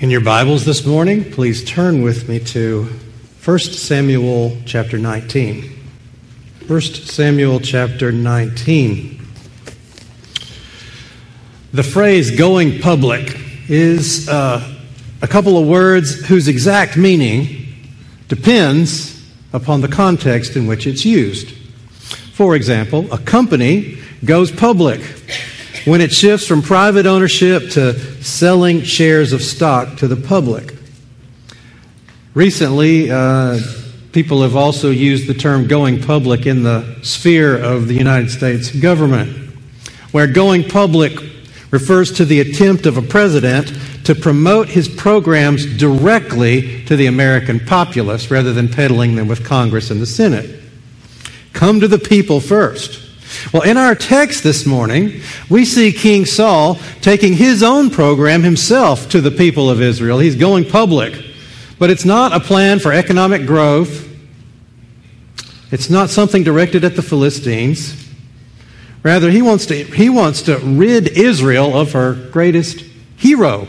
In your Bibles this morning, please turn with me to 1 Samuel chapter 19. 1 Samuel chapter 19. The phrase going public is a couple of words whose exact meaning depends upon the context in which it's used. For example, a company goes public when it shifts from private ownership to selling shares of stock to the public. Recently, people have also used the term going public in the sphere of the United States government, where going public refers to the attempt of a president to promote his programs directly to the American populace rather than peddling them with Congress and the Senate. Come to the people first. Well, in our text this morning, we see King Saul taking his own program himself to the people of Israel. He's going public. But it's not a plan for economic growth. It's not something directed at the Philistines. Rather, he wants to rid Israel of her greatest hero.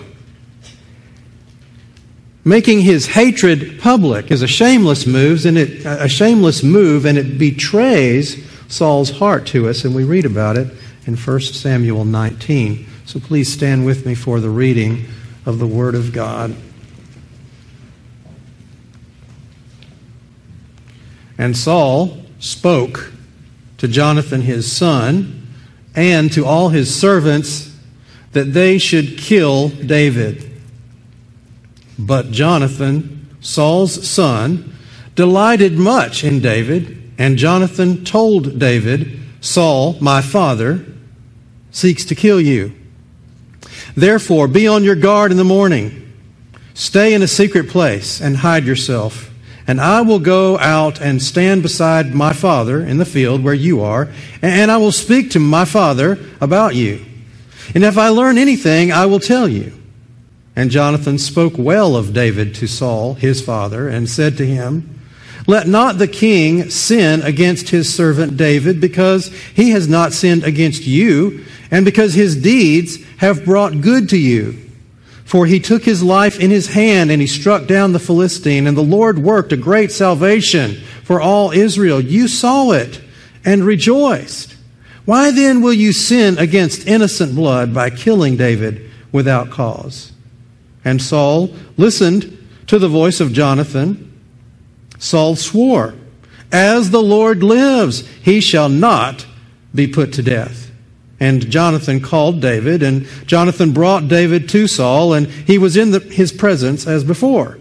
Making his hatred public is a shameless move, and it betrays Saul's heart to us, and we read about it in 1 Samuel 19. So please stand with me for the reading of the Word of God. And Saul spoke to Jonathan his son and to all his servants that they should kill David. But Jonathan, Saul's son, delighted much in David, and Jonathan told David, Saul, my father, seeks to kill you. Therefore, be on your guard in the morning. Stay in a secret place and hide yourself. And I will go out and stand beside my father in the field where you are, and I will speak to my father about you. And if I learn anything, I will tell you. And Jonathan spoke well of David to Saul, his father, and said to him, let not the king sin against his servant David, because he has not sinned against you, and because his deeds have brought good to you. For he took his life in his hand, and he struck down the Philistine, and the Lord worked a great salvation for all Israel. You saw it and rejoiced. Why then will you sin against innocent blood by killing David without cause? And Saul listened to the voice of Jonathan. Saul swore, as the Lord lives, he shall not be put to death. And Jonathan called David, and Jonathan brought David to Saul, and he was in his presence as before.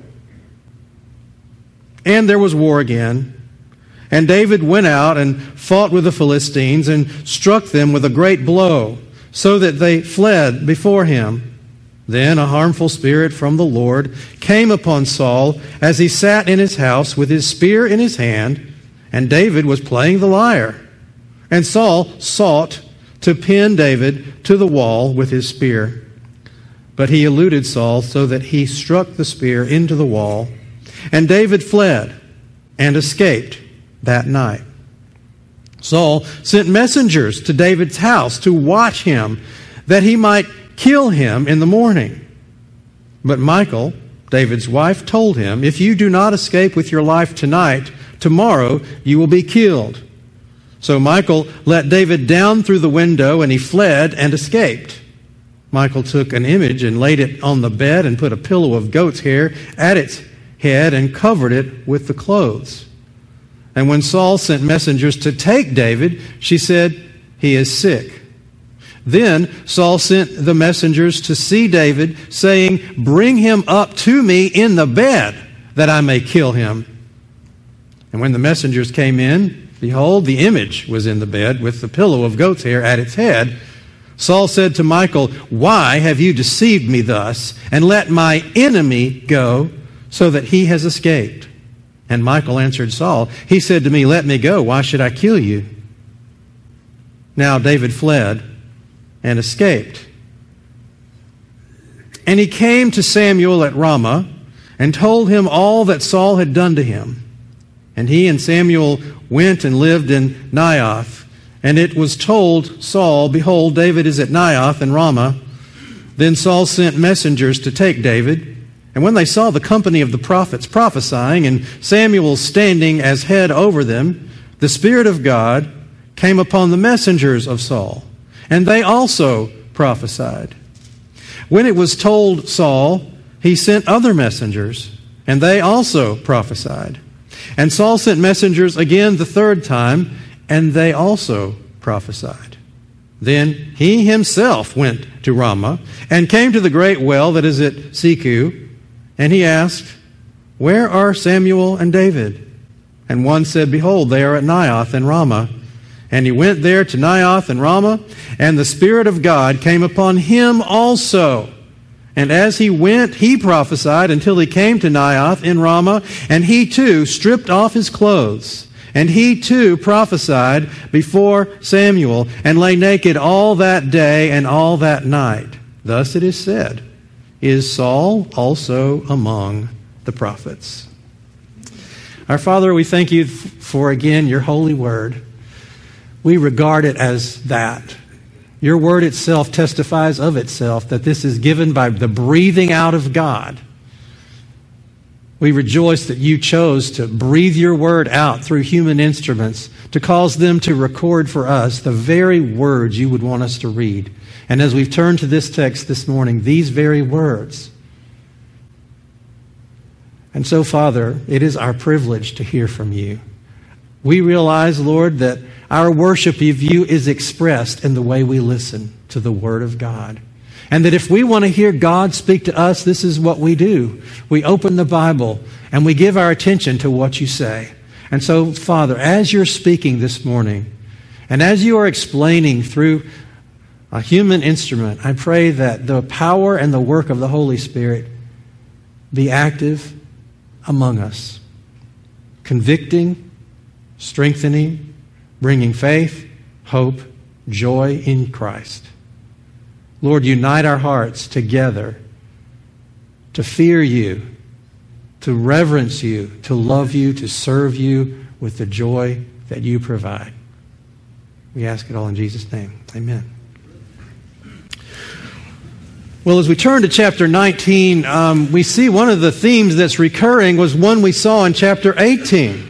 And there was war again. And David went out and fought with the Philistines and struck them with a great blow, so that they fled before him. Then a harmful spirit from the Lord came upon Saul as he sat in his house with his spear in his hand, and David was playing the lyre. And Saul sought to pin David to the wall with his spear. But he eluded Saul so that he struck the spear into the wall, and David fled and escaped that night. Saul sent messengers to David's house to watch him, that he might kill him in the morning. But Michal, David's wife, told him, if you do not escape with your life tonight, tomorrow you will be killed. So Michal let David down through the window, and he fled and escaped. Michal took an image and laid it on the bed and put a pillow of goat's hair at its head and covered it with the clothes. And when Saul sent messengers to take David, she said, he is sick. Then Saul sent the messengers to see David, saying, bring him up to me in the bed, that I may kill him. And when the messengers came in, behold, the image was in the bed with the pillow of goat's hair at its head. Saul said to Michal, why have you deceived me thus, and let my enemy go, so that he has escaped? And Michal answered Saul, he said to me, let me go, why should I kill you? Now David fled and escaped. And he came to Samuel at Ramah and told him all that Saul had done to him. And he and Samuel went and lived in Naioth. And it was told Saul, behold, David is at Naioth in Ramah. Then Saul sent messengers to take David. And when they saw the company of the prophets prophesying and Samuel standing as head over them, the Spirit of God came upon the messengers of Saul, and they also prophesied. When it was told Saul, he sent other messengers, and they also prophesied. And Saul sent messengers again the third time, and they also prophesied. Then he himself went to Ramah and came to the great well that is at Seku, and he asked, "Where are Samuel and David?" And one said, "Behold, they are at Naioth in Ramah." And he went there to Naioth and Ramah, and the Spirit of God came upon him also. And as he went, he prophesied until he came to Naioth in Ramah, and he too stripped off his clothes. And he too prophesied before Samuel, and lay naked all that day and all that night. Thus it is said, "Is Saul also among the prophets?" Our Father, we thank you for, again, your holy word. We regard it as that. Your word itself testifies of itself that this is given by the breathing out of God. We rejoice that you chose to breathe your word out through human instruments to cause them to record for us the very words you would want us to read. And as we've turned to this text this morning, these very words. And so, Father, it is our privilege to hear from you. We realize, Lord, that our worship of you is expressed in the way we listen to the Word of God. And that if we want to hear God speak to us, this is what we do. We open the Bible and we give our attention to what you say. And so, Father, as you're speaking this morning, and as you are explaining through a human instrument, I pray that the power and the work of the Holy Spirit be active among us, convicting, strengthening, bringing faith, hope, joy in Christ. Lord, unite our hearts together to fear you, to reverence you, to love you, to serve you with the joy that you provide. We ask it all in Jesus' name. Amen. Well, as we turn to chapter 19, we see one of the themes that's recurring was one we saw in chapter 18.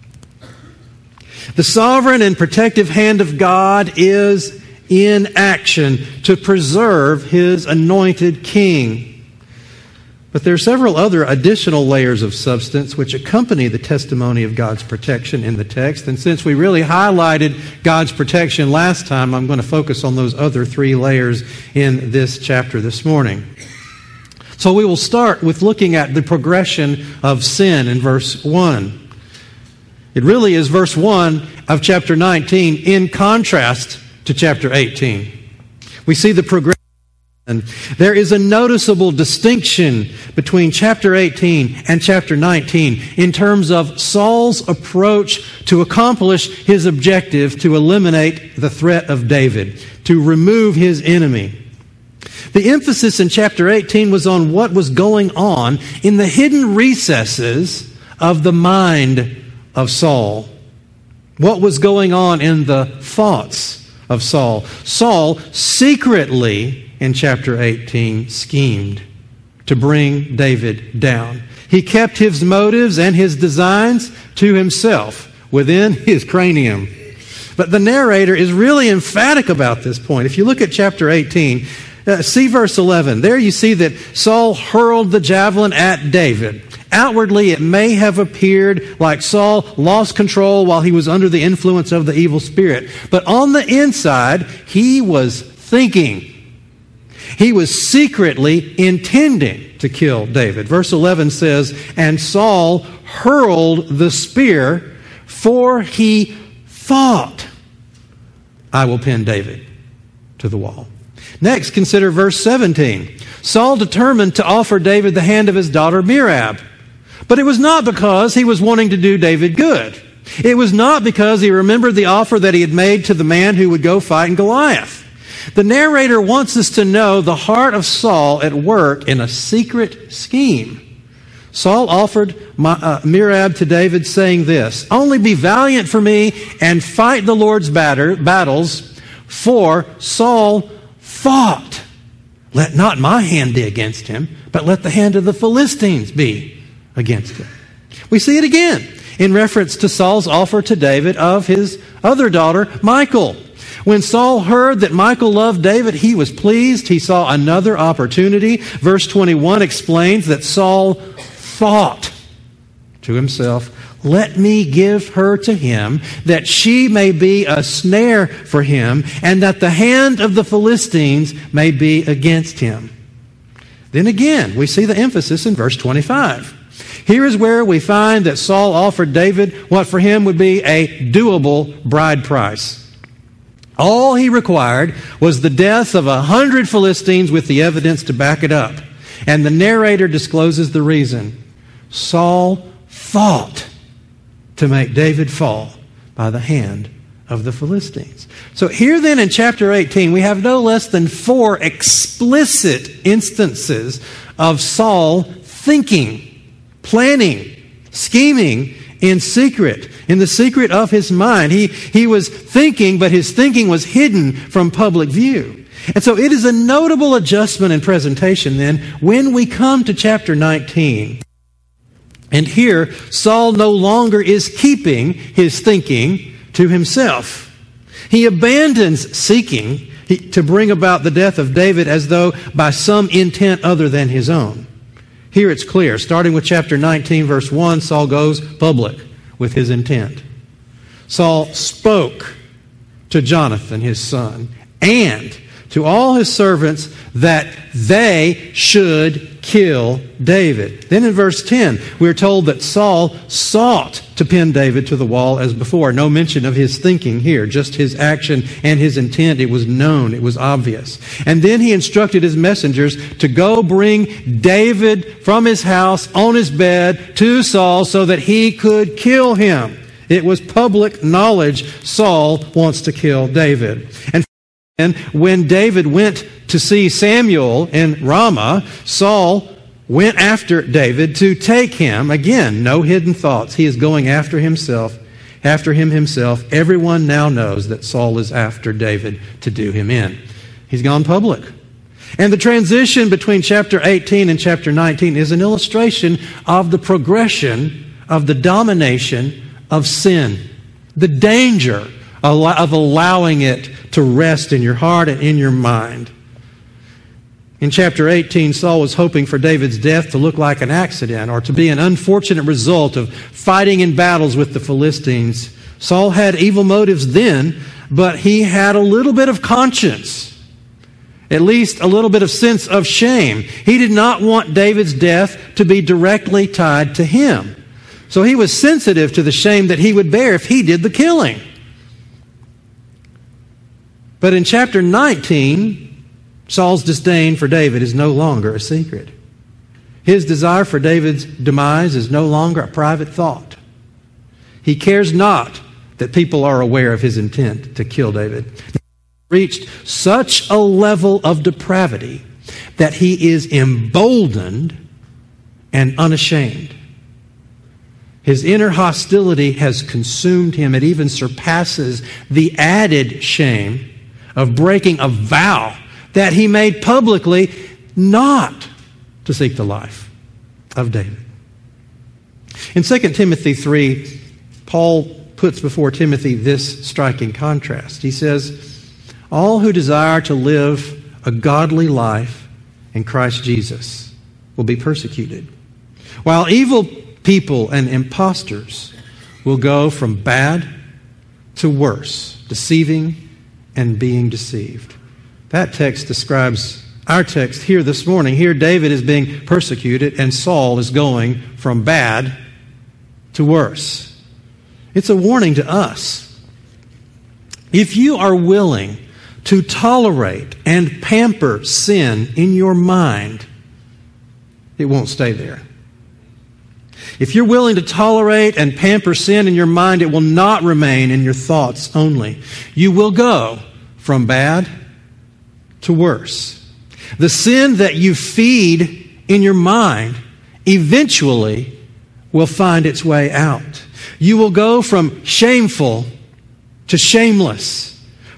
The sovereign and protective hand of God is in action to preserve His anointed king. But there are several other additional layers of substance which accompany the testimony of God's protection in the text. And since we really highlighted God's protection last time, I'm going to focus on those other three layers in this chapter this morning. So we will start with looking at the progression of sin in verse 1. It really is verse 1 of chapter 19 in contrast to chapter 18. We see the progression. There is a noticeable distinction between chapter 18 and chapter 19 in terms of Saul's approach to accomplish his objective to eliminate the threat of David, to remove his enemy. The emphasis in chapter 18 was on what was going on in the hidden recesses of the mind of Saul. What was going on in the thoughts of Saul? Saul secretly, in chapter 18, schemed to bring David down. He kept his motives and his designs to himself within his cranium. But the narrator is really emphatic about this point. If you look at chapter 18, see verse 11. There you see that Saul hurled the javelin at David. Outwardly, it may have appeared like Saul lost control while he was under the influence of the evil spirit. But on the inside, he was thinking. He was secretly intending to kill David. Verse 11 says, "And Saul hurled the spear, for he thought, I will pin David to the wall." Next, consider verse 17. Saul determined to offer David the hand of his daughter Merab. But it was not because he was wanting to do David good. It was not because he remembered the offer that he had made to the man who would go fight in Goliath. The narrator wants us to know the heart of Saul at work in a secret scheme. Saul offered Merab to David, saying this, "Only be valiant for me and fight the Lord's battles," for Saul thought Let not my hand be against him, but let the hand of the Philistines be against him. We see it again in reference to Saul's offer to David of his other daughter, Michal. When Saul heard that Michal loved David, he was pleased. He saw another opportunity. Verse 21 explains that Saul thought to himself, let me give her to him, that she may be a snare for him, and that the hand of the Philistines may be against him. Then again, we see the emphasis in verse 25. Here is where we find that Saul offered David what for him would be a doable bride price. All he required was the death of 100 Philistines with the evidence to back it up. And the narrator discloses the reason. Saul thought to make David fall by the hand of the Philistines. So here then in chapter 18, we have no less than 4 explicit instances of Saul thinking, planning, scheming in secret, in the secret of his mind. He was thinking, but his thinking was hidden from public view. And so it is a notable adjustment in presentation then when we come to chapter 19. And here, Saul no longer is keeping his thinking to himself. He abandons seeking to bring about the death of David as though by some intent other than his own. Here it's clear. Starting with chapter 19, verse 1, Saul goes public with his intent. Saul spoke to Jonathan, his son, and to all his servants that they should kill David. Then in verse 10, we're told that Saul sought to pin David to the wall as before. No mention of his thinking here, just his action and his intent. It was known, it was obvious. And then he instructed his messengers to go bring David from his house on his bed to Saul so that he could kill him. It was public knowledge Saul wants to kill David. And when David went to see Samuel in Ramah, Saul went after David to take him. Again, no hidden thoughts. He is going after him himself. Everyone now knows that Saul is after David to do him in. He's gone public. And the transition between chapter 18 and chapter 19 is an illustration of the progression of the domination of sin. The danger of allowing it to rest in your heart and in your mind. In chapter 18, Saul was hoping for David's death to look like an accident or to be an unfortunate result of fighting in battles with the Philistines. Saul had evil motives then, but he had a little bit of conscience, at least a little bit of sense of shame. He did not want David's death to be directly tied to him. So he was sensitive to the shame that he would bear if he did the killing. But in chapter 19, Saul's disdain for David is no longer a secret. His desire for David's demise is no longer a private thought. He cares not that people are aware of his intent to kill David. He reached such a level of depravity that he is emboldened and unashamed. His inner hostility has consumed him. It even surpasses the added shame of breaking a vow that he made publicly not to seek the life of David. In 2 Timothy 3, Paul puts before Timothy this striking contrast. He says, all who desire to live a godly life in Christ Jesus will be persecuted, while evil people and impostors will go from bad to worse, deceiving and being deceived. That text describes our text here this morning. Here David is being persecuted and Saul is going from bad to worse. It's a warning to us. If you are willing to tolerate and pamper sin in your mind, it won't stay there. If you're willing to tolerate and pamper sin in your mind, it will not remain in your thoughts only. You will go from bad to worse. The sin that you feed in your mind eventually will find its way out. You will go from shameful to shameless,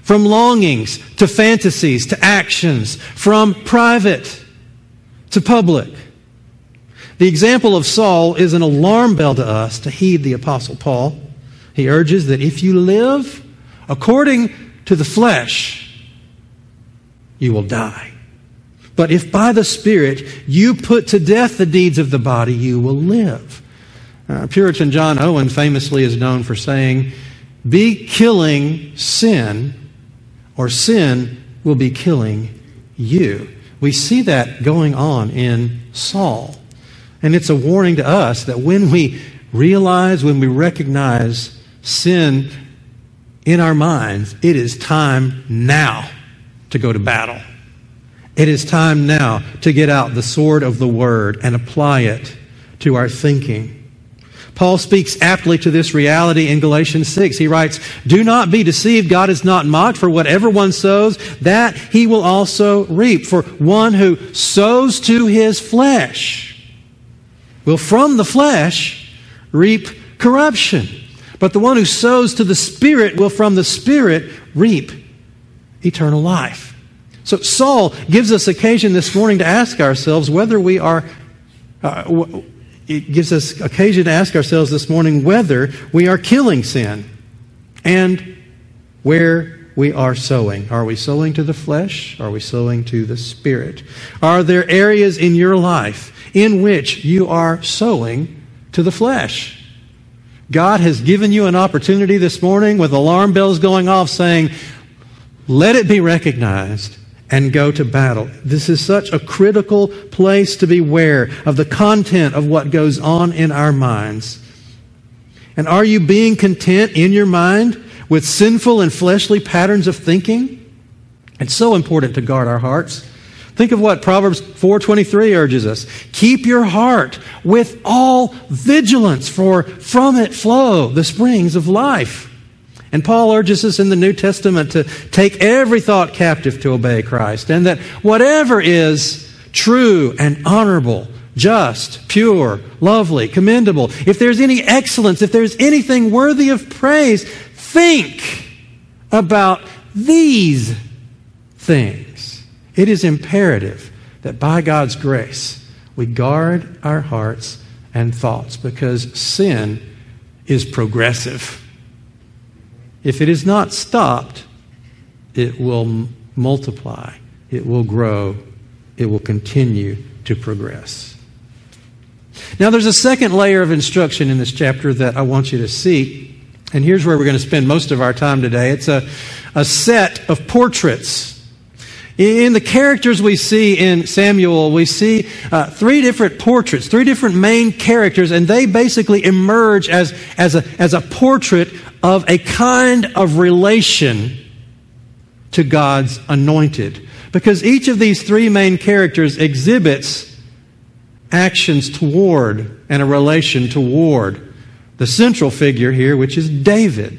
from longings to fantasies to actions, from private to public. The example of Saul is an alarm bell to us to heed the Apostle Paul. He urges that if you live according to the flesh, you will die. But if by the Spirit you put to death the deeds of the body, you will live. Puritan John Owen famously is known for saying, be killing sin, or sin will be killing you. We see that going on in Saul. And it's a warning to us that when we realize, when we recognize sin in our minds, it is time now to go to battle. It is time now to get out the sword of the Word and apply it to our thinking. Paul speaks aptly to this reality in Galatians 6. He writes, do not be deceived. God is not mocked. For whatever one sows, that he will also reap. For one who sows to his flesh will from the flesh reap corruption. But the one who sows to the Spirit will from the Spirit reap eternal life. So Saul gives us occasion this morning to ask ourselves whether we are... It gives us occasion to ask ourselves this morning whether we are killing sin and where we are sowing. Are we sowing to the flesh? Are we sowing to the Spirit? Are there areas in your life in which you are sowing to the flesh? God has given you an opportunity this morning with alarm bells going off saying, let it be recognized and go to battle. This is such a critical place to be aware of the content of what goes on in our minds. And are you being content in your mind with sinful and fleshly patterns of thinking? It's so important to guard our hearts. Think of what Proverbs 4:23 urges us. Keep your heart with all vigilance, for from it flow the springs of life. And Paul urges us in the New Testament to take every thought captive to obey Christ, and that whatever is true and honorable, just, pure, lovely, commendable, if there's any excellence, if there's anything worthy of praise, think about these things. It is imperative that by God's grace we guard our hearts and thoughts, because sin is progressive. If it is not stopped, it will multiply, it will grow, it will continue to progress. Now there's a second layer of instruction in this chapter that I want you to see, and here's where we're going to spend most of our time today. It's a set of portraits. In the characters we see in Samuel, we see three different portraits, three different main characters, and they basically emerge as a portrait of a kind of relation to God's anointed. Because each of these three main characters exhibits actions toward and a relation toward the central figure here, which is David.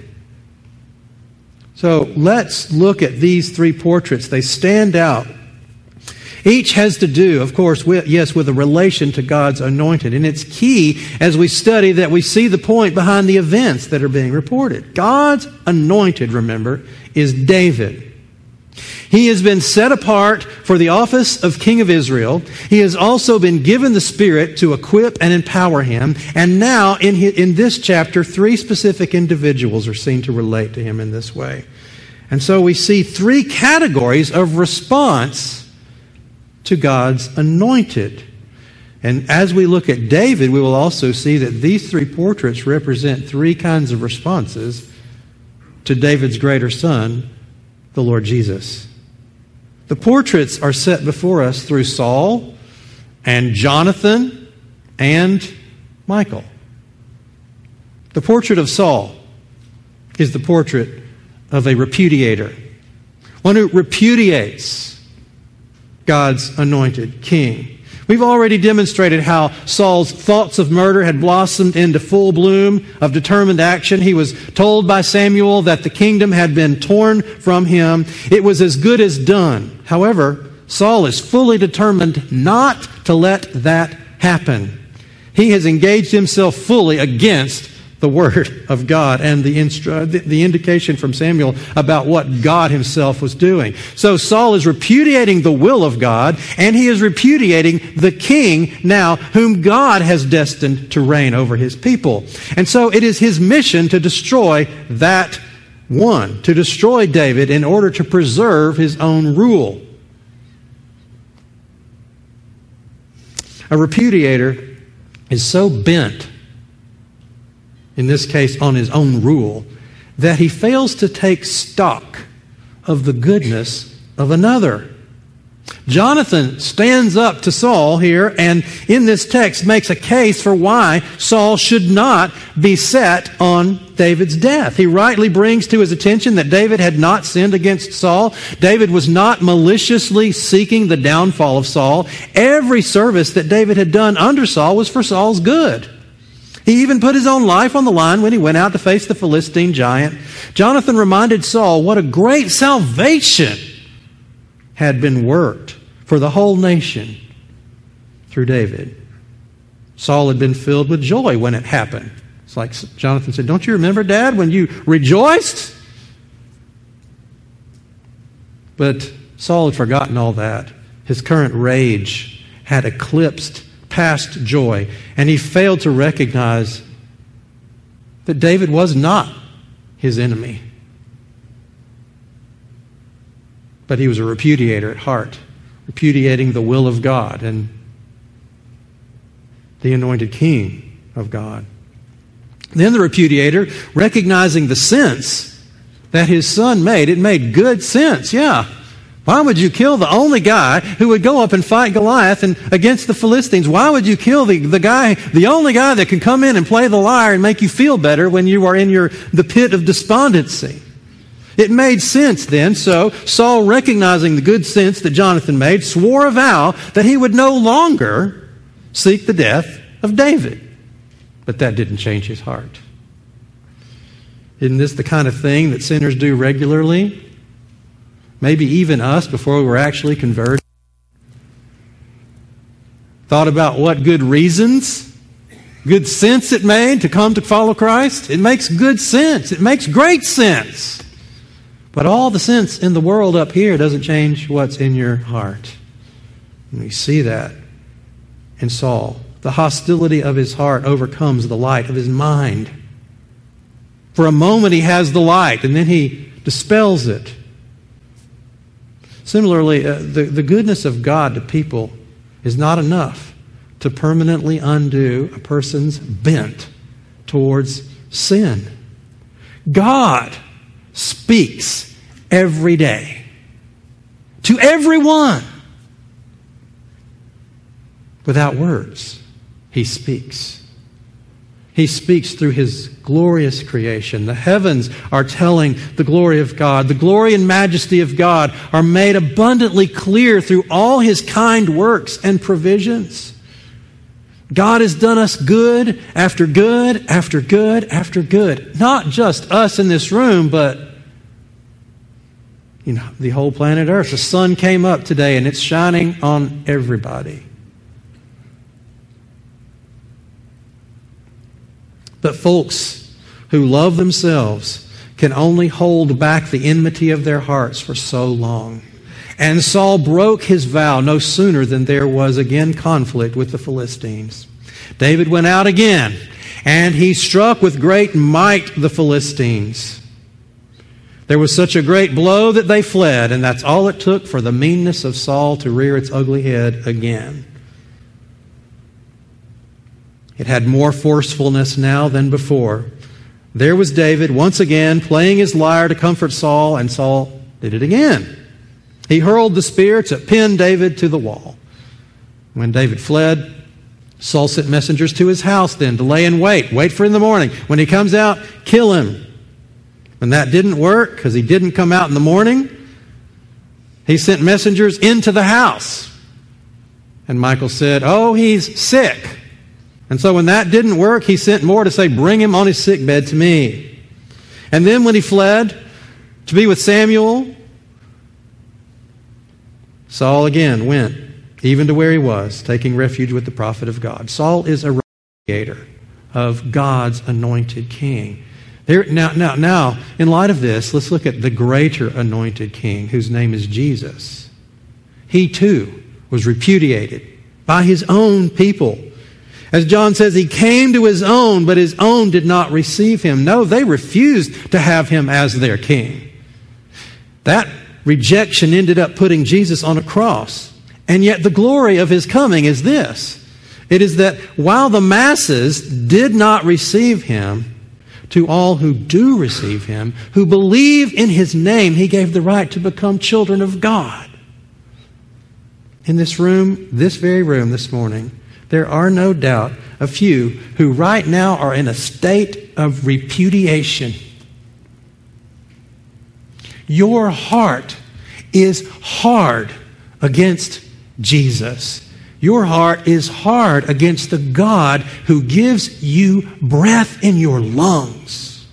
So let's look at these three portraits. They stand out. Each has to do, of course, with a relation to God's anointed. And it's key as we study that we see the point behind the events that are being reported. God's anointed, remember, is David. He has been set apart for the office of King of Israel. He has also been given the Spirit to equip and empower him. And now, in this chapter, three specific individuals are seen to relate to him in this way. And so we see three categories of response to God's anointed. And as we look at David, we will also see that these three portraits represent three kinds of responses to David's greater son, the Lord Jesus. The portraits are set before us through Saul and Jonathan and Michal. The portrait of Saul is the portrait of a repudiator, one who repudiates God's anointed king. We've already demonstrated how Saul's thoughts of murder had blossomed into full bloom of determined action. He was told by Samuel that the kingdom had been torn from him. It was as good as done. However, Saul is fully determined not to let that happen. He has engaged himself fully against the Word of God and the indication from Samuel about what God himself was doing. So Saul is repudiating the will of God, and he is repudiating the king now whom God has destined to reign over his people. And so it is his mission to destroy that one, to destroy David in order to preserve his own rule. A repudiator is so bent, in this case on his own rule, that he fails to take stock of the goodness of another. Jonathan stands up to Saul here and in this text makes a case for why Saul should not be set on David's death. He rightly brings to his attention that David had not sinned against Saul. David was not maliciously seeking the downfall of Saul. Every service that David had done under Saul was for Saul's good. He even put his own life on the line when he went out to face the Philistine giant. Jonathan reminded Saul what a great salvation had been worked for the whole nation through David. Saul had been filled with joy when it happened. It's like Jonathan said, "Don't you remember, Dad, when you rejoiced?" But Saul had forgotten all that. His current rage had eclipsed past joy, and he failed to recognize that David was not his enemy. But he was a repudiator at heart, repudiating the will of God and the anointed king of God. Then the repudiator, recognizing the sense that his son made, it made good sense. Yeah. Why would you kill the only guy who would go up and fight Goliath and against the Philistines? Why would you kill the only guy that can come in and play the lyre and make you feel better when you are in the pit of despondency? It made sense then, so Saul, recognizing the good sense that Jonathan made, swore a vow that he would no longer seek the death of David. But that didn't change his heart. Isn't this the kind of thing that sinners do regularly? Maybe even us before we were actually converted. Thought about what good reasons, good sense it made to come to follow Christ. It makes good sense. It makes great sense. But all the sense in the world up here doesn't change what's in your heart. And we see that in Saul. The hostility of his heart overcomes the light of his mind. For a moment he has the light, and then he dispels it. Similarly, the goodness of God to people is not enough to permanently undo a person's bent towards sin. God speaks every day to everyone. Without words, he speaks. He speaks through his glorious creation. The heavens are telling the glory of God. The glory and majesty of God are made abundantly clear through all his kind works and provisions. God has done us good after good after good after good. Not just us in this room, but the whole planet Earth. The sun came up today and it's shining on everybody. But folks who love themselves can only hold back the enmity of their hearts for so long. And Saul broke his vow no sooner than there was again conflict with the Philistines. David went out again, and he struck with great might the Philistines. There was such a great blow that they fled, and that's all it took for the meanness of Saul to rear its ugly head again. It had more forcefulness now than before. There was David once again playing his lyre to comfort Saul, and Saul did it again. He hurled the spear to pin David to the wall. When David fled, Saul sent messengers to his house then to lay in wait for in the morning. When he comes out, kill him. When that didn't work, because he didn't come out in the morning, he sent messengers into the house. And Michal said, "Oh, he's sick." And so when that didn't work, he sent more to say, "Bring him on his sickbed to me." And then when he fled to be with Samuel, Saul again went, even to where he was, taking refuge with the prophet of God. Saul is a repudiator of God's anointed king. Now, in light of this, let's look at the greater anointed king, whose name is Jesus. He too was repudiated by his own people. As John says, he came to his own, but his own did not receive him. No, they refused to have him as their king. That rejection ended up putting Jesus on a cross. And yet the glory of his coming is this. It is that while the masses did not receive him, to all who do receive him, who believe in his name, he gave the right to become children of God. In this room, this very room this morning, there are no doubt a few who right now are in a state of repudiation. Your heart is hard against Jesus. Your heart is hard against the God who gives you breath in your lungs.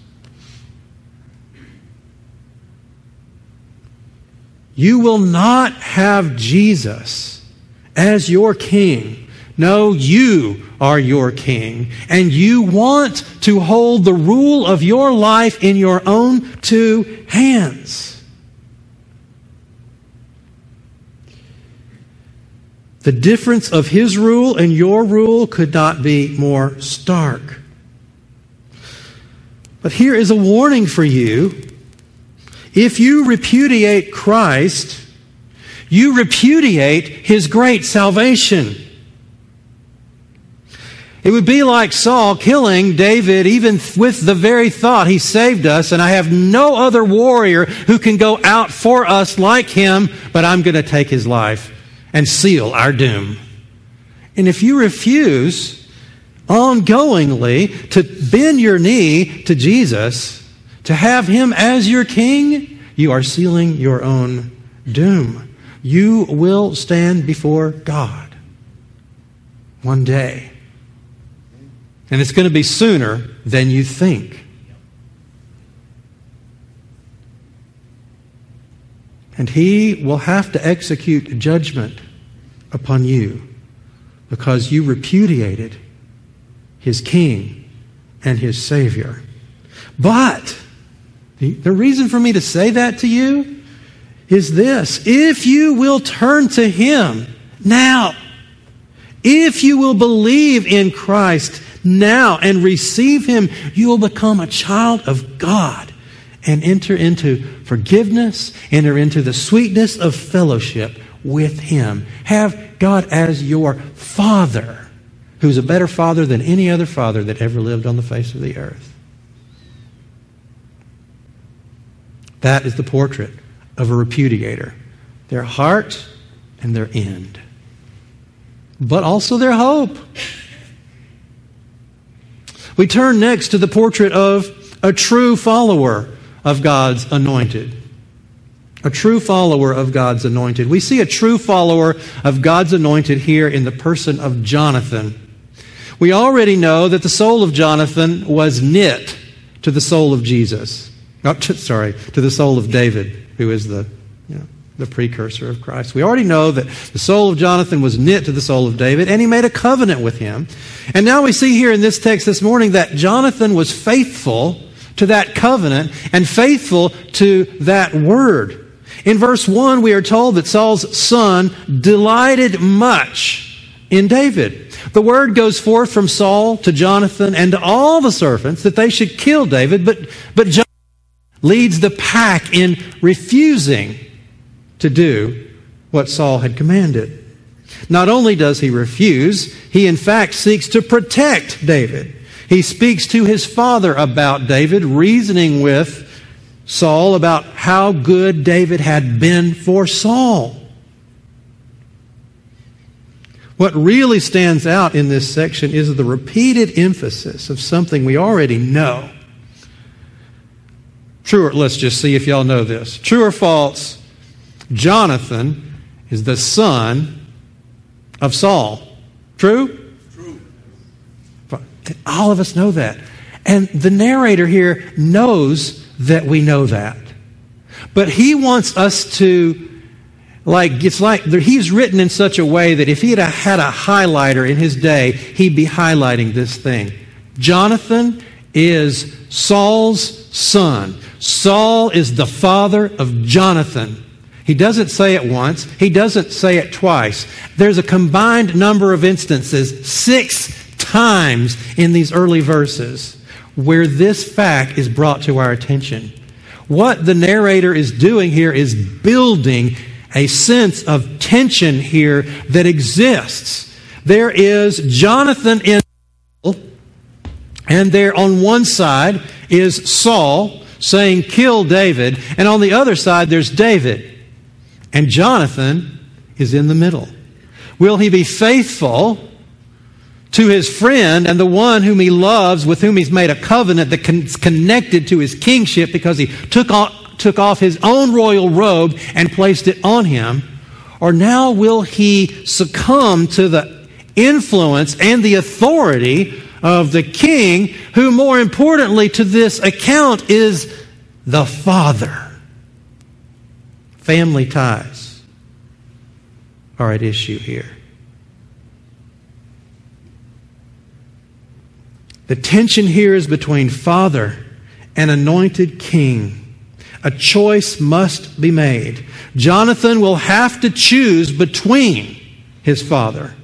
You will not have Jesus as your king. No, you are your king, and you want to hold the rule of your life in your own two hands. The difference of his rule and your rule could not be more stark. But here is a warning for you. If you repudiate Christ, you repudiate his great salvation. It would be like Saul killing David even with the very thought, he saved us and I have no other warrior who can go out for us like him, but I'm going to take his life and seal our doom. And if you refuse ongoingly to bend your knee to Jesus, to have him as your king, you are sealing your own doom. You will stand before God one day. And it's going to be sooner than you think. And he will have to execute judgment upon you because you repudiated his king and his Savior. But the reason for me to say that to you is this. If you will turn to him now, if you will believe in Christ now and receive him, you will become a child of God and enter into forgiveness, enter into the sweetness of fellowship with him. Have God as your Father, who's a better Father than any other father that ever lived on the face of the earth. That is the portrait of a repudiator. Their heart and their end. But also their hope. We turn next to the portrait of a true follower of God's anointed. A true follower of God's anointed. We see a true follower of God's anointed here in the person of Jonathan. We already know that the soul of Jonathan was knit to the soul of Jesus. To the soul of David, who is the precursor of Christ. We already know that the soul of Jonathan was knit to the soul of David, and he made a covenant with him. And now we see here in this text this morning that Jonathan was faithful to that covenant and faithful to that word. In verse 1, we are told that Saul's son delighted much in David. The word goes forth from Saul to Jonathan and to all the servants that they should kill David, but Jonathan leads the pack in refusing to do what Saul had commanded. Not only does he refuse, he in fact seeks to protect David. He speaks to his father about David, reasoning with Saul about how good David had been for Saul. What really stands out in this section is the repeated emphasis of something we already know. True, or let's just see if y'all know this. True or false? Jonathan is the son of Saul. True? True. All of us know that. And the narrator here knows that we know that. But he wants us to, he's written in such a way that if he had a highlighter in his day, he'd be highlighting this thing. Jonathan is Saul's son. Saul is the father of Jonathan. He doesn't say it once. He doesn't say it twice. There's a combined number of instances, 6 times in these early verses, where this fact is brought to our attention. What the narrator is doing here is building a sense of tension here that exists. There is Jonathan in the middle, and there on one side is Saul saying, "Kill David," and on the other side there's David. And Jonathan is in the middle. Will he be faithful to his friend and the one whom he loves, with whom he's made a covenant that's connected to his kingship because he took off his own royal robe and placed it on him? Or now will he succumb to the influence and the authority of the king, who more importantly to this account is the father? Family ties are at issue here. The tension here is between father and anointed king. A choice must be made. Jonathan will have to choose between his father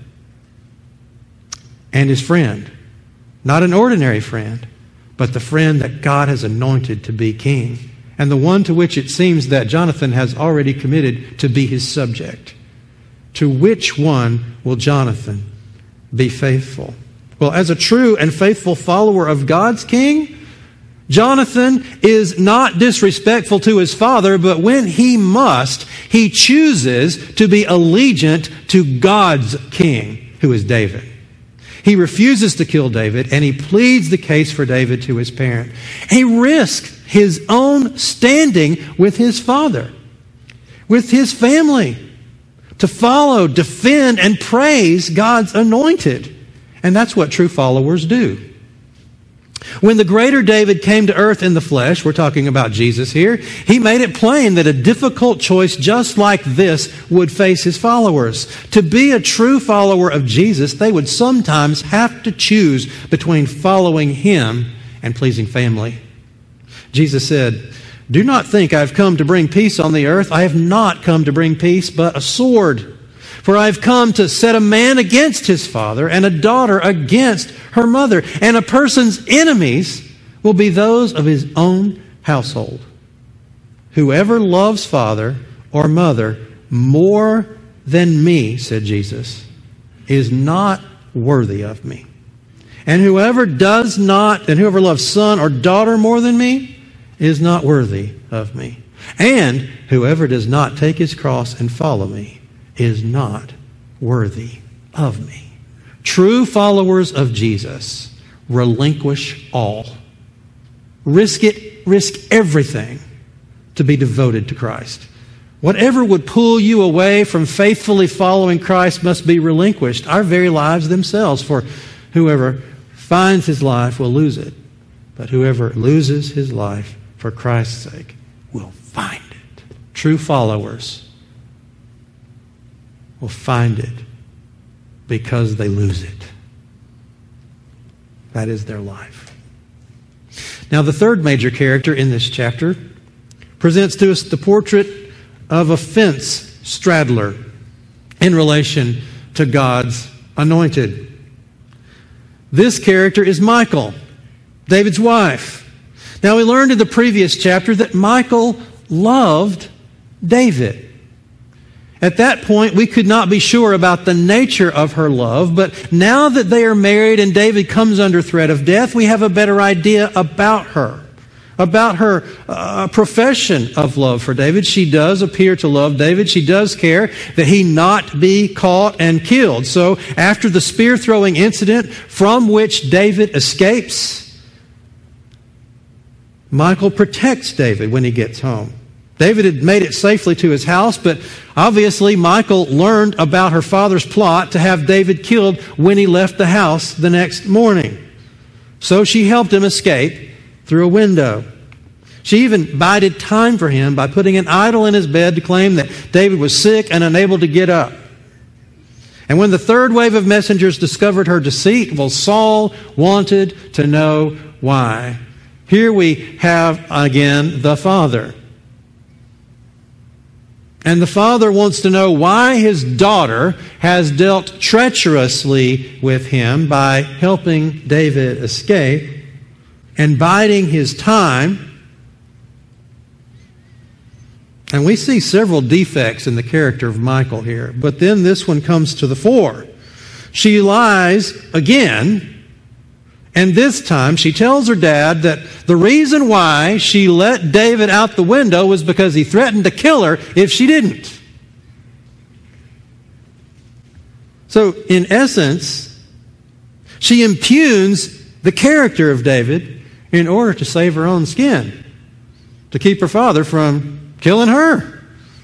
and his friend. Not an ordinary friend, but the friend that God has anointed to be king, and the one to which it seems that Jonathan has already committed to be his subject. To which one will Jonathan be faithful? Well, as a true and faithful follower of God's king, Jonathan is not disrespectful to his father, but when he must, he chooses to be allegiant to God's king, who is David. He refuses to kill David, and he pleads the case for David to his parent. He risks his own standing with his father, with his family, to follow, defend, and praise God's anointed. And that's what true followers do. When the greater David came to earth in the flesh, we're talking about Jesus here, he made it plain that a difficult choice just like this would face his followers. To be a true follower of Jesus, they would sometimes have to choose between following him and pleasing family. Jesus said, "Do not think I have come to bring peace on the earth. I have not come to bring peace, but a sword. For I have come to set a man against his father, and a daughter against her mother. And a person's enemies will be those of his own household. Whoever loves father or mother more than me," said Jesus, "is not worthy of me. And whoever loves son or daughter more than me is not worthy of me. And whoever does not take his cross and follow me is not worthy of me." True followers of Jesus relinquish all. Risk everything to be devoted to Christ. Whatever would pull you away from faithfully following Christ must be relinquished, our very lives themselves. For whoever finds his life will lose it, but whoever loses his life for Christ's sake will find it. True followers will find it because they lose it. That is their life. Now, the third major character in this chapter presents to us the portrait of a fence straddler in relation to God's anointed. This character is Michal, David's wife. Now, we learned in the previous chapter that Michal loved David. At that point, we could not be sure about the nature of her love, but now that they are married and David comes under threat of death, we have a better idea about her profession of love for David. She does appear to love David. She does care that he not be caught and killed. So after the spear-throwing incident from which David escapes, Michal protects David when he gets home. David had made it safely to his house, but obviously Michal learned about her father's plot to have David killed when he left the house the next morning. So she helped him escape through a window. She even bided time for him by putting an idol in his bed to claim that David was sick and unable to get up. And when the third wave of messengers discovered her deceit, well, Saul wanted to know why. Here we have, again, the father. And the father wants to know why his daughter has dealt treacherously with him by helping David escape and biding his time. And we see several defects in the character of Michal here. But then this one comes to the fore. She lies again, and this time she tells her dad that the reason why she let David out the window was because he threatened to kill her if she didn't. So, in essence, she impugns the character of David in order to save her own skin, to keep her father from killing her.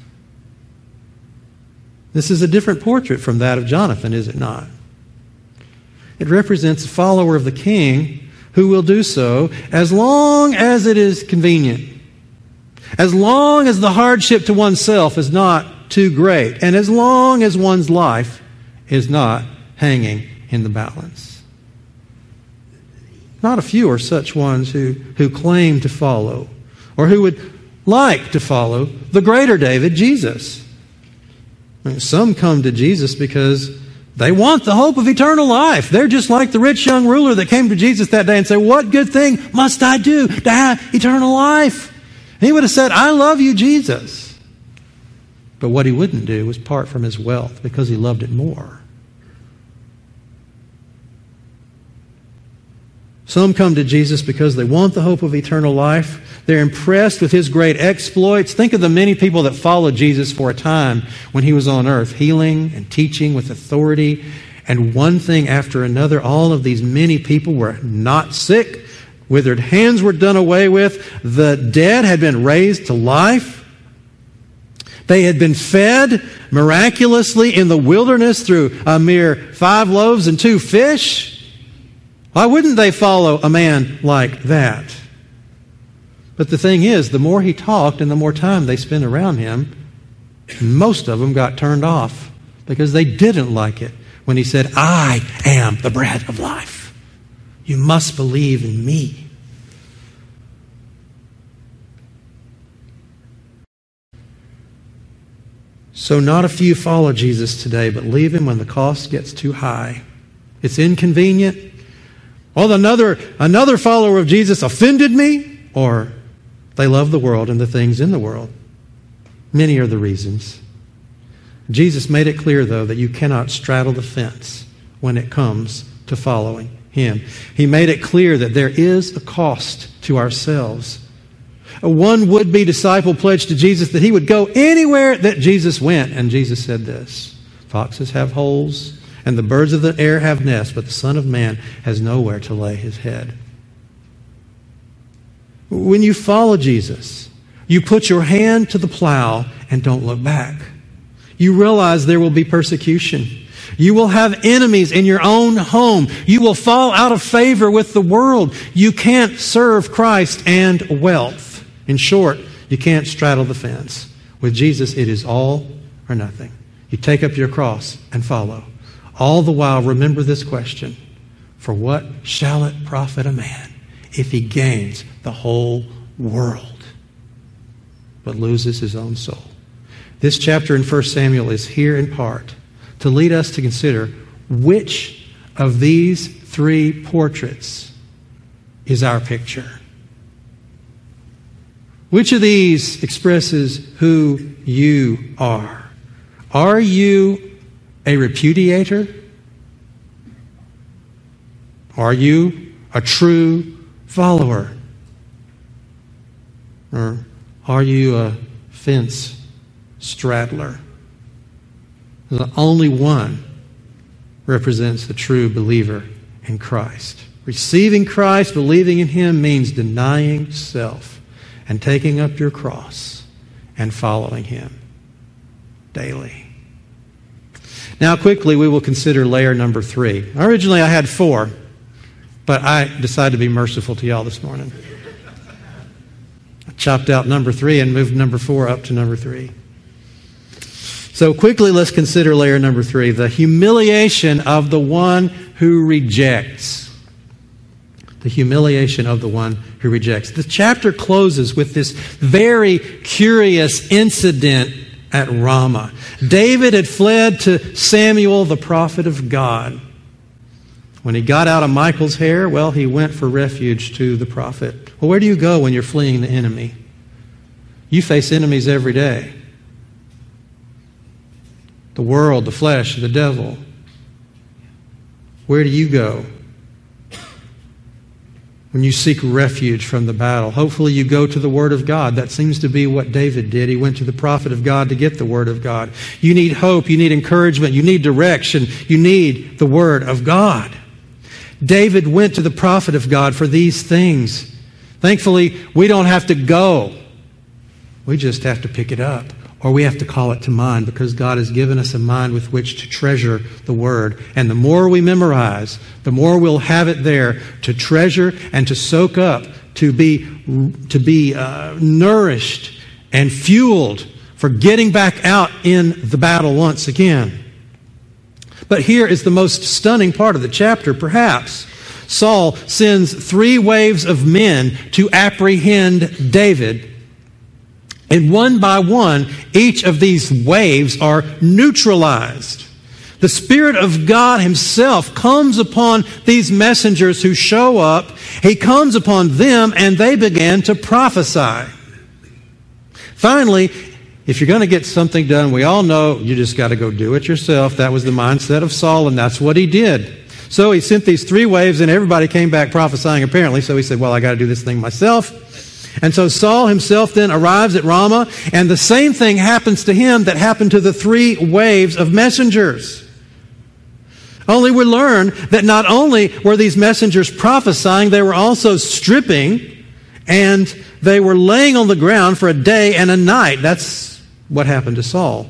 This is a different portrait from that of Jonathan, is it not? It represents a follower of the king who will do so as long as it is convenient, as long as the hardship to oneself is not too great, and as long as one's life is not hanging in the balance. Not a few are such ones who claim to follow, or who would like to follow the greater David, Jesus. I mean, some come to Jesus because they want the hope of eternal life. They're just like the rich young ruler that came to Jesus that day and said, "What good thing must I do to have eternal life?" He would have said, "I love you, Jesus." But what he wouldn't do was part from his wealth because he loved it more. Some come to Jesus because they want the hope of eternal life. They're impressed with his great exploits. Think of the many people that followed Jesus for a time when he was on earth, healing and teaching with authority. And one thing after another, all of these many people were not sick. Withered hands were done away with. The dead had been raised to life. They had been fed miraculously in the wilderness through a mere 5 loaves and 2 fish. Why wouldn't they follow a man like that? But the thing is, the more he talked and the more time they spent around him, most of them got turned off because they didn't like it when he said, "I am the bread of life. You must believe in me." So not a few follow Jesus today, but leave him when the cost gets too high. It's inconvenient. Well, another follower of Jesus offended me, or they love the world and the things in the world. Many are the reasons. Jesus made it clear, though, that you cannot straddle the fence when it comes to following him. He made it clear that there is a cost to ourselves. One would-be disciple pledged to Jesus that he would go anywhere that Jesus went. And Jesus said this, "Foxes have holes, and the birds of the air have nests, but the Son of Man has nowhere to lay his head." When you follow Jesus, you put your hand to the plow and don't look back. You realize there will be persecution. You will have enemies in your own home. You will fall out of favor with the world. You can't serve Christ and wealth. In short, you can't straddle the fence. With Jesus, it is all or nothing. You take up your cross and follow. All the while, remember this question: for what shall it profit a man if he gains the whole world but loses his own soul? This chapter in 1 Samuel is here in part to lead us to consider which of these 3 portraits is our picture. Which of these expresses who you are? Are you a repudiator? Are you a true follower? Or are you a fence straddler? The only one represents the true believer in Christ. Receiving Christ, believing in him, means denying self and taking up your cross and following him daily. Now, quickly, we will consider layer number 3. Originally, I had 4, but I decided to be merciful to y'all this morning. I chopped out number 3 and moved number 4 up to number 3. So quickly, let's consider layer number 3, the humiliation of the one who rejects. The humiliation of the one who rejects. The chapter closes with this very curious incident at Ramah. David had fled to Samuel, the prophet of God. When he got out of Michal's hair, well, he went for refuge to the prophet. Well, where do you go when you're fleeing the enemy? You face enemies every day. The world, the flesh, the devil. Where do you go when you seek refuge from the battle? Hopefully you go to the Word of God. That seems to be what David did. He went to the prophet of God to get the Word of God. You need hope. You need encouragement. You need direction. You need the Word of God. David went to the prophet of God for these things. Thankfully, we don't have to go. We just have to pick it up. Or we have to call it to mind, because God has given us a mind with which to treasure the Word. And the more we memorize, the more we'll have it there to treasure and to soak up, to be nourished and fueled for getting back out in the battle once again. But here is the most stunning part of the chapter, perhaps. Saul sends 3 waves of men to apprehend David. And one by one, each of these waves are neutralized. The Spirit of God Himself comes upon these messengers who show up. He comes upon them and they begin to prophesy. Finally, if you're going to get something done, we all know you just got to go do it yourself. That was the mindset of Saul, and that's what he did. So he sent these 3 waves and everybody came back prophesying apparently. So he said, well, I got to do this thing myself. And so Saul himself then arrives at Ramah, and the same thing happens to him that happened to the 3 waves of messengers. Only we learn that not only were these messengers prophesying, they were also stripping, and they were laying on the ground for a day and a night. That's what happened to Saul.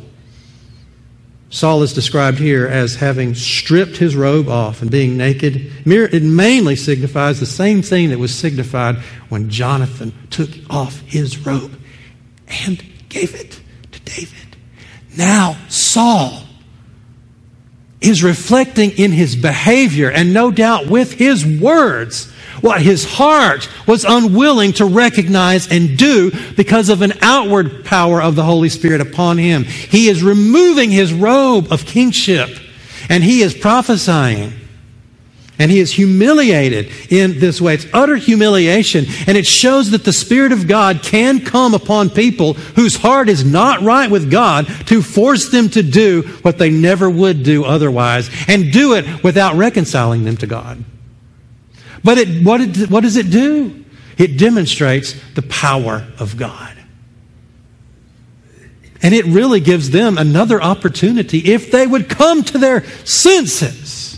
Saul is described here as having stripped his robe off and being naked. It mainly signifies the same thing that was signified when Jonathan took off his robe and gave it to David. Now Saul is reflecting in his behavior and no doubt with his words what his heart was unwilling to recognize and do because of an outward power of the Holy Spirit upon him. He is removing his robe of kingship and he is prophesying. And he is humiliated in this way. It's utter humiliation. And it shows that the Spirit of God can come upon people whose heart is not right with God to force them to do what they never would do otherwise, and do it without reconciling them to God. But what does it do? It demonstrates the power of God. And it really gives them another opportunity, if they would come to their senses,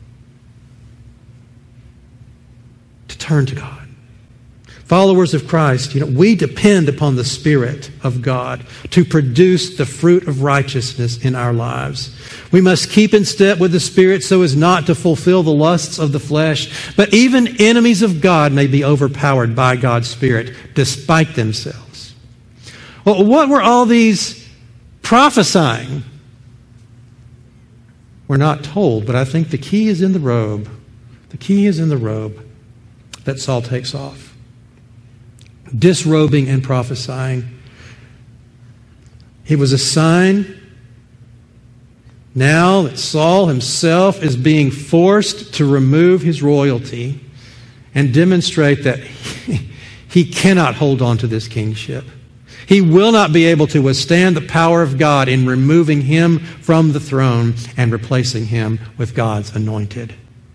to turn to God. Followers of Christ, we depend upon the Spirit of God to produce the fruit of righteousness in our lives. We must keep in step with the Spirit so as not to fulfill the lusts of the flesh. But even enemies of God may be overpowered by God's Spirit despite themselves. Well, what were all these prophesying? We're not told, but I think the key is in the robe. The key is in the robe that Saul takes off. Disrobing and prophesying. It was a sign now that Saul himself is being forced to remove his royalty and demonstrate that he cannot hold on to this kingship. He will not be able to withstand the power of God in removing him from the throne and replacing him with God's anointed.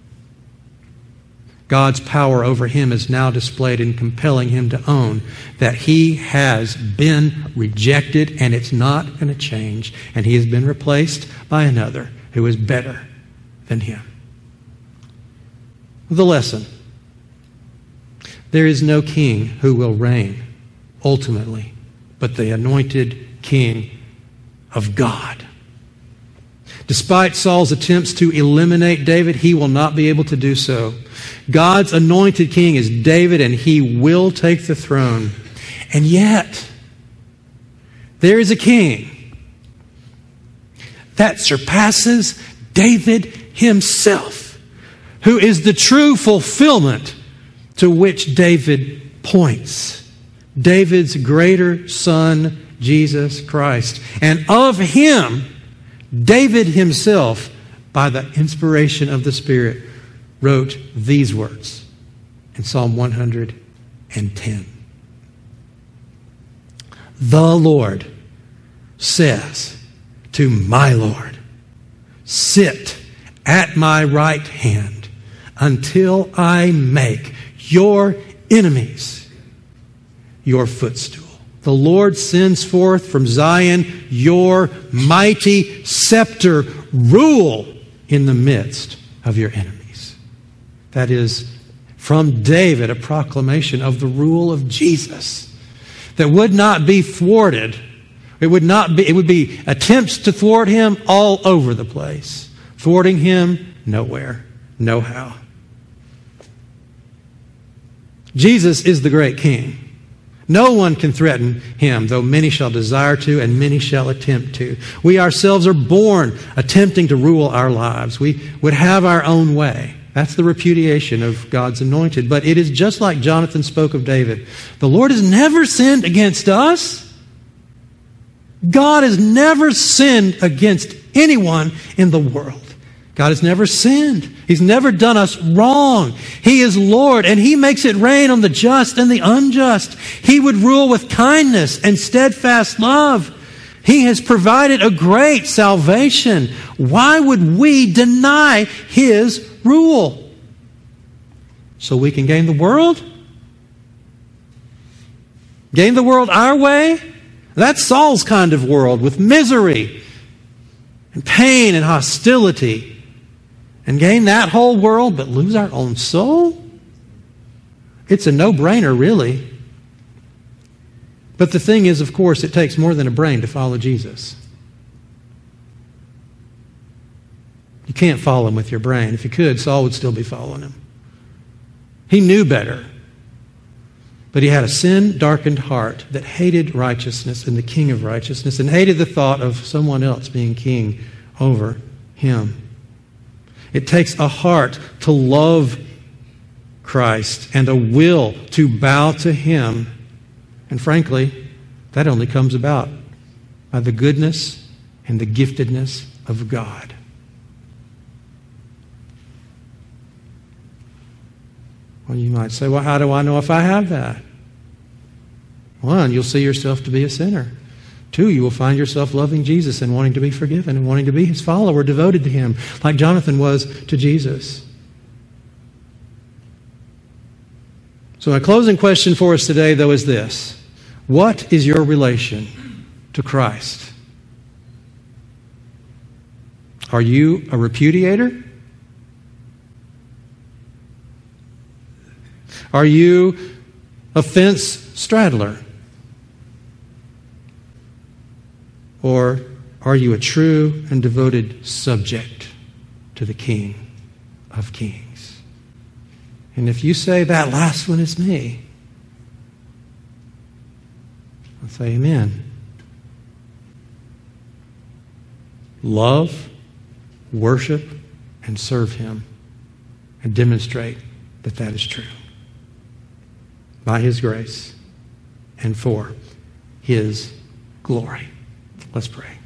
God's power over him is now displayed in compelling him to own that he has been rejected and it's not going to change, and he has been replaced by another who is better than him. The lesson: there is no king who will reign ultimately but the anointed King of God. Despite Saul's attempts to eliminate David, he will not be able to do so. God's anointed king is David, and he will take the throne. And yet, there is a king that surpasses David himself, who is the true fulfillment to which David points. David's greater son, Jesus Christ. And of him, David himself, by the inspiration of the Spirit, wrote these words in Psalm 110. The Lord says to my Lord, sit at my right hand until I make your enemies your footstool. The Lord sends forth from Zion your mighty scepter. Rule in the midst of your enemies. That is, from David, a proclamation of the rule of Jesus that would not be thwarted. It would be attempts to thwart him all over the place. Thwarting him nowhere, no how. Jesus is the great King. No one can threaten him, though many shall desire to and many shall attempt to. We ourselves are born attempting to rule our lives. We would have our own way. That's the repudiation of God's anointed. But it is just like Jonathan spoke of David. The Lord has never sinned against us. God has never sinned against anyone in the world. God has never sinned. He's never done us wrong. He is Lord, and He makes it rain on the just and the unjust. He would rule with kindness and steadfast love. He has provided a great salvation. Why would we deny His rule? So we can gain the world? Gain the world our way? That's Saul's kind of world, with misery and pain and hostility. And gain that whole world, but lose our own soul? It's a no-brainer, really. But the thing is, of course, it takes more than a brain to follow Jesus. You can't follow Him with your brain. If you could, Saul would still be following Him. He knew better. But he had a sin-darkened heart that hated righteousness and the King of righteousness and hated the thought of someone else being king over him. It takes a heart to love Christ and a will to bow to Him. And frankly, that only comes about by the goodness and the giftedness of God. Well, you might say, well, how do I know if I have that? One, you'll see yourself to be a sinner. Two, you will find yourself loving Jesus and wanting to be forgiven and wanting to be His follower, devoted to Him, like Jonathan was to Jesus. So my closing question for us today, though, is this. What is your relation to Christ? Are you a repudiator? Are you a fence straddler? Or are you a true and devoted subject to the King of Kings? And if you say that last one is me, I'll say amen. Love, worship, and serve Him and demonstrate that that is true. By His grace and for His glory. Let's pray.